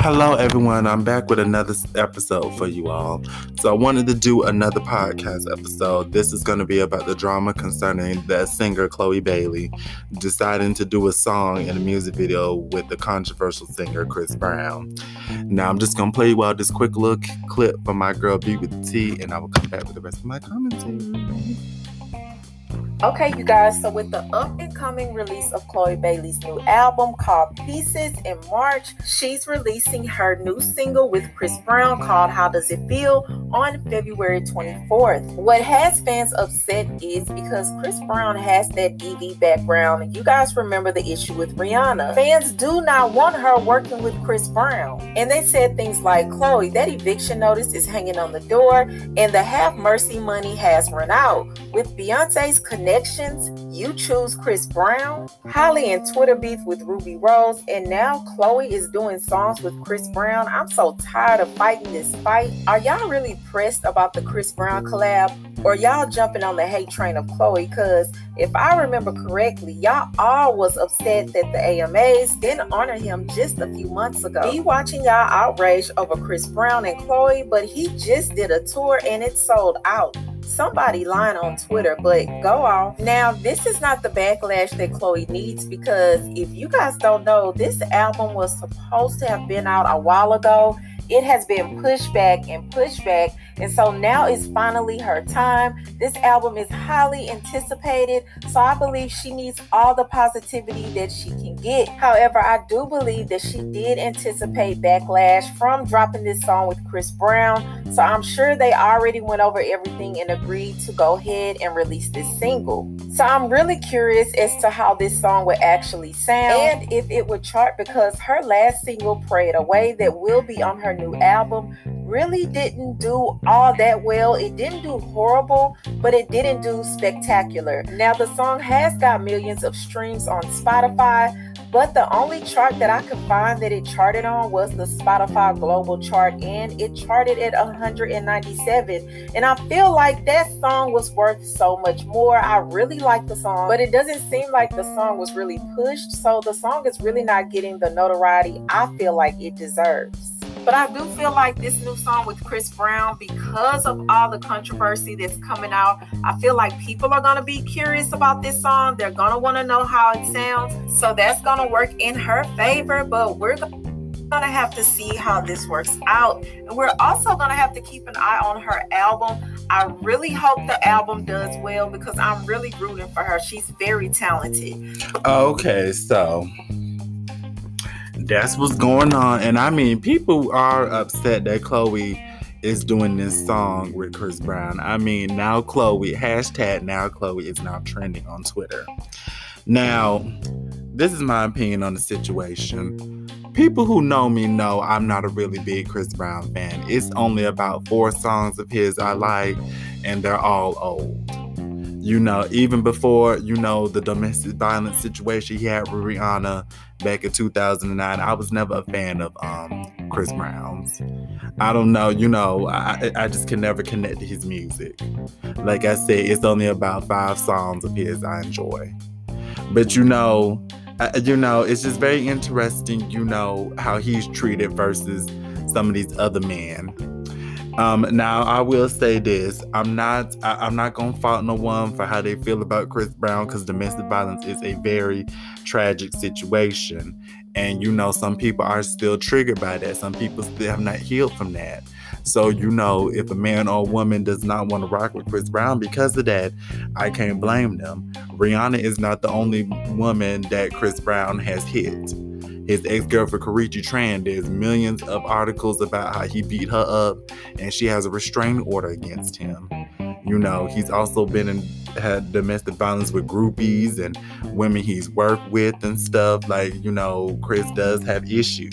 Hello, everyone. I'm back with another episode for you all. So, I wanted to do another podcast episode. This is going to be about the drama concerning the singer Chloe Bailey deciding to do a song in a music video with the controversial singer Chris Brown. Now, I'm just going to play you out this quick little clip from my girl B with the T, and I will come back with the rest of my commentary. Okay, you guys, so with the up-and-coming release of Chloe Bailey's new album called Pieces in March, she's releasing her new single with Chris Brown called How Does It Feel on February 24th. What has fans upset is because Chris Brown has that EV background, and you guys remember the issue with Rihanna. Fans do not want her working with Chris Brown, and they said things like, Chloe, that eviction notice is hanging on the door, and the Have Mercy money has run out. With Beyonce's connections, you choose Chris Brown, Hailey in Twitter beef with Ruby Rose, and now Chloe is doing songs with Chris Brown. I'm so tired of fighting this fight. Are y'all really pressed about the Chris Brown collab, or y'all jumping on the hate train of Chloe? Because if I remember correctly, y'all all was upset that the AMAs didn't honor him just a few months ago. Me watching y'all outraged over Chris Brown and Chloe, but he just did a tour and it sold out. Somebody lying on Twitter, but go off. Now, this is not the backlash that Chloe needs, because if you guys don't know, this album was supposed to have been out a while ago. It has been pushed back, and so now is finally her time. This album is highly anticipated, so I believe she needs all the positivity that she can get. However, I do believe that she did anticipate backlash from dropping this song with Chris Brown, so I'm sure they already went over everything and agreed to go ahead and release this single. So I'm really curious as to how this song would actually sound and if it would chart, because her last single, Pray It Away, that will be on her new album, really didn't do all that well. It didn't do horrible, but it didn't do spectacular. Now, the song has got millions of streams on Spotify, but the only chart that I could find that it charted on was the Spotify Global chart, and it charted at 197. And I feel like that song was worth so much more. I really like the song, but it doesn't seem like the song was really pushed, so the song is really not getting the notoriety I feel like it deserves. But I do feel like this new song with Chris Brown, because of all the controversy that's coming out, I feel like people are going to be curious about this song. They're going to want to know how it sounds. So that's going to work in her favor, but we're going to have to see how this works out. And we're also going to have to keep an eye on her album. I really hope the album does well, because I'm really rooting for her. She's very talented. Okay, so that's what's going on. And I mean, people are upset that Chloe is doing this song with Chris Brown. I mean, now Chloe is now trending on Twitter. Now, this is my opinion on the situation. People who know me know I'm not a really big Chris Brown fan. It's only about 4 songs of his I like, and they're all old. You know, even before, the domestic violence situation he had with Rihanna back in 2009, I was never a fan of Chris Brown's. I don't know, I just can never connect to his music. Like I said, it's only about 5 songs of his I enjoy. But it's just very interesting, how he's treated versus some of these other men. Now I will say this: I'm not gonna fault no one for how they feel about Chris Brown, because domestic violence is a very tragic situation, and some people are still triggered by that. Some people still have not healed from that. So if a man or a woman does not want to rock with Chris Brown because of that, I can't blame them. Rihanna is not the only woman that Chris Brown has hit. His ex-girlfriend, Karrueche Tran, there's millions of articles about how he beat her up, and she has a restraining order against him. He's also had domestic violence with groupies and women he's worked with and stuff. Like, Chris does have issues.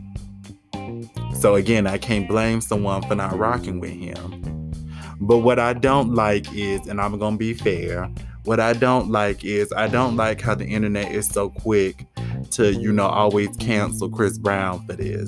So again, I can't blame someone for not rocking with him. But what I don't like is, and I'm going to be fair, I don't like how the internet is so quick to, always cancel Chris Brown for this.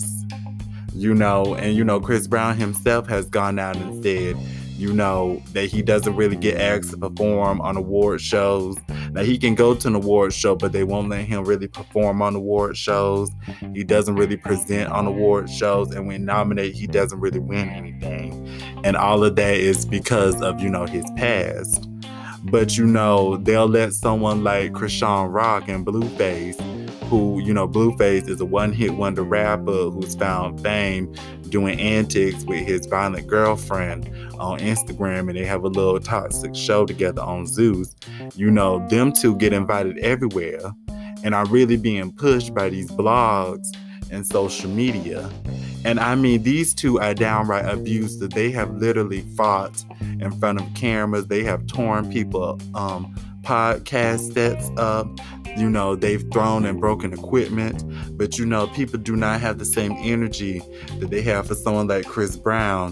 Chris Brown himself has gone out and said, that he doesn't really get asked to perform on award shows. Now, he can go to an award show, but they won't let him really perform on award shows. He doesn't really present on award shows. And when nominated, he doesn't really win anything. And all of that is because of, his past. But, they'll let someone like Chrisean Rock and Blueface, who, Blueface is a one-hit wonder rapper who's found fame doing antics with his violent girlfriend on Instagram, and they have a little toxic show together on Zeus. Them two get invited everywhere and are really being pushed by these blogs and social media. And I mean, these two are downright abusive. They have literally fought in front of cameras. They have torn people podcast sets up. They've thrown and broken equipment. But, people do not have the same energy that they have for someone like Chris Brown,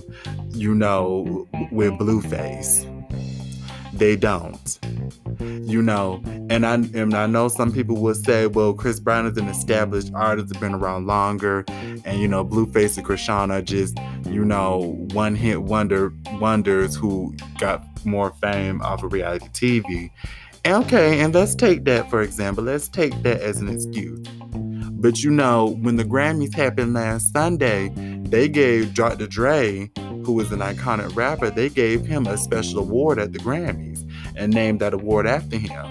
with Blueface. They don't. And I know some people will say, well, Chris Brown is an established artist, has been around longer, and Blueface and Chrisean are just, one-hit wonders who got more fame off of reality TV. Okay, and let's take that, for example. Let's take that as an excuse. But when the Grammys happened last Sunday, they gave Dr. Dre, who is an iconic rapper, they gave him a special award at the Grammys and named that award after him.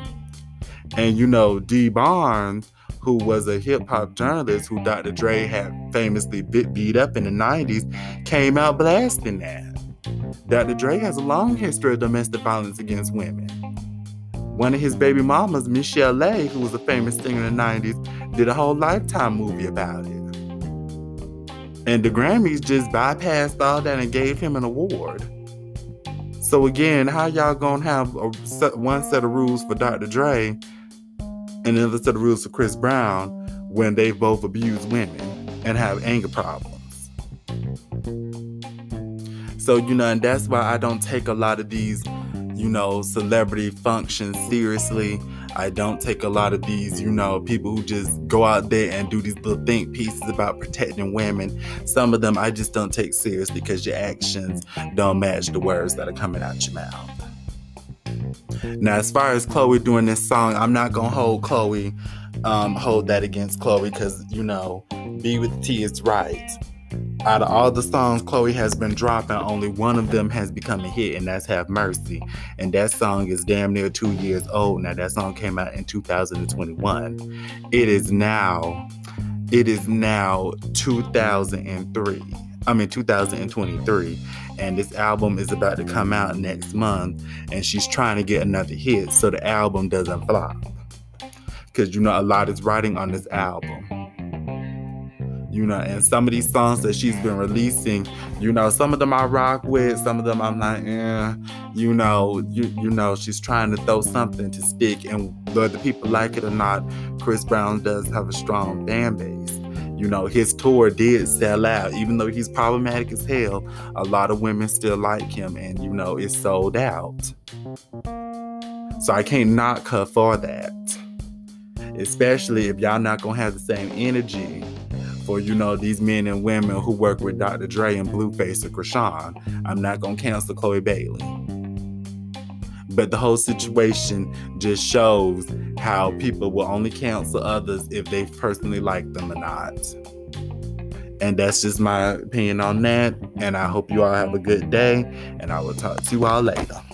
And Dee Barnes, who was a hip-hop journalist who Dr. Dre had famously beat up in the 90s, came out blasting that. Dr. Dre has a long history of domestic violence against women. One of his baby mamas, Michelle Lay, who was a famous singer in the 90s, did a whole Lifetime movie about it. And the Grammys just bypassed all that and gave him an award. So again, how y'all gonna have one set of rules for Dr. Dre and another set of rules for Chris Brown when they both abuse women and have anger problems? So, and that's why I don't take a lot of these celebrity functions seriously. I don't take a lot of these, people who just go out there and do these little think pieces about protecting women. Some of them I just don't take seriously because your actions don't match the words that are coming out your mouth. Now, as far as Chloe doing this song, I'm not going to hold that against Chloe because, Be With T is right. Out of all the songs Chloe has been dropping, only one of them has become a hit, and that's Have Mercy. And that song is damn near 2 years old. Now, that song came out in 2021. It is now 2023. And this album is about to come out next month, and she's trying to get another hit so the album doesn't flop. Because, a lot is riding on this album. And some of these songs that she's been releasing, some of them I rock with, some of them I'm like, she's trying to throw something to stick, and whether people like it or not, Chris Brown does have a strong fan base. His tour did sell out, even though he's problematic as hell. A lot of women still like him, and it's sold out. So I can't knock her for that, especially if y'all not gonna have the same energy for, these men and women who work with Dr. Dre and Blueface or Chrisean. I'm not going to cancel Chloe Bailey. But the whole situation just shows how people will only cancel others if they personally like them or not. And that's just my opinion on that. And I hope you all have a good day. And I will talk to you all later.